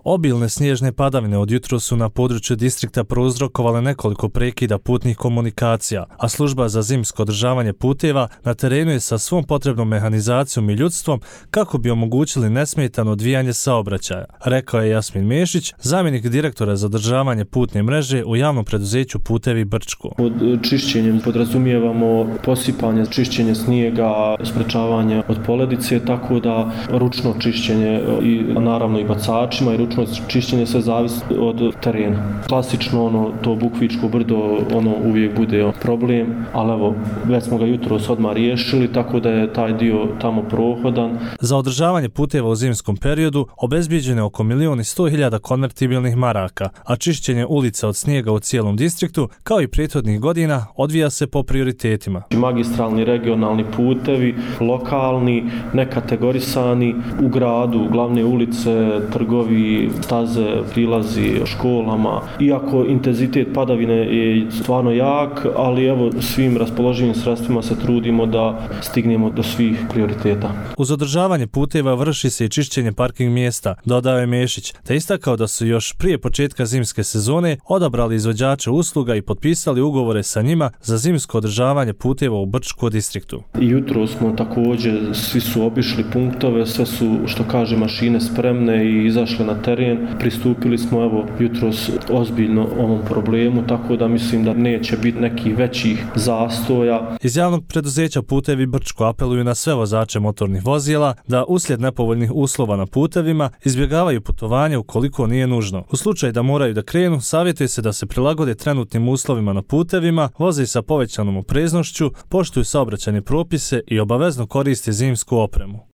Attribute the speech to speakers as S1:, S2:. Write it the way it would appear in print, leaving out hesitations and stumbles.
S1: Obilne snježne padavine od jutros su na području distrikta prouzrokovale nekoliko prekida putnih komunikacija, a služba za zimsko održavanje puteva na terenu je sa svom potrebnom mehanizacijom i ljudstvom kako bi omogućili nesmetano odvijanje saobraćaja, rekao je Jasmin Mešić, zamjenik direktora za održavanje putne mreže u javnom preduzeću Putevi Brčko.
S2: Pod čišćenjem podrazumijevamo posipanje, čišćenje snijega, sprečavanje od poledice, tako da ručno čišćenje i naravno i bacačima i ručno čišćenje sve zavisi od terena. Klasično to Bukvičko brdo uvijek bude problem, ali evo već smo ga jutros odmah riješili, tako da je taj dio tamo prohodan.
S1: Za održavanje puteva u zimskom periodu obezbijeđeno je oko 1.100.000 konvertibilnih maraka, a čišćenje ulica od snijega u cijelom distriktu, kao i prethodnih godina, odvija se po prioritetima.
S2: Magistralni, regionalni putevi, lokalni, nekategorisani, u gradu, glavne ulice, trgovi, staze, prilazi školama. Iako intenzitet padavine je stvarno jak, ali evo svim raspoloživim sredstvima se trudimo da stignemo do svih prioriteta.
S1: Uz održavanje puteva vrši se i čišćenje parking mjesta, dodao je Mešić, te istakao da su još prije početka zimske sezone odabrali izvođače usluga i potpisali ugovore sa njima za zimsko održavanje puteva u Brčko distriktu.
S2: Jutro smo također, svi su obišli punktove, sve su, što kaže, mašine spremne i izašle na teren. Pristupili smo jutros ozbiljno ovom problemu, tako da mislim da neće biti nekih većih zastoja.
S1: Iz javnog preduzeća Putevi Brčko apeluju na sve vozače motornih vozila da uslijed nepovoljnih uslova na putevima izbjegavaju putovanje ukoliko nije nužno. U slučaju da moraju da krenu, savjetuje se da se prilagode trenutnim uslovima na putevima, voze sa povećanom opreznošću, poštuju saobraćajne propise i obavezno koriste zimsku opremu.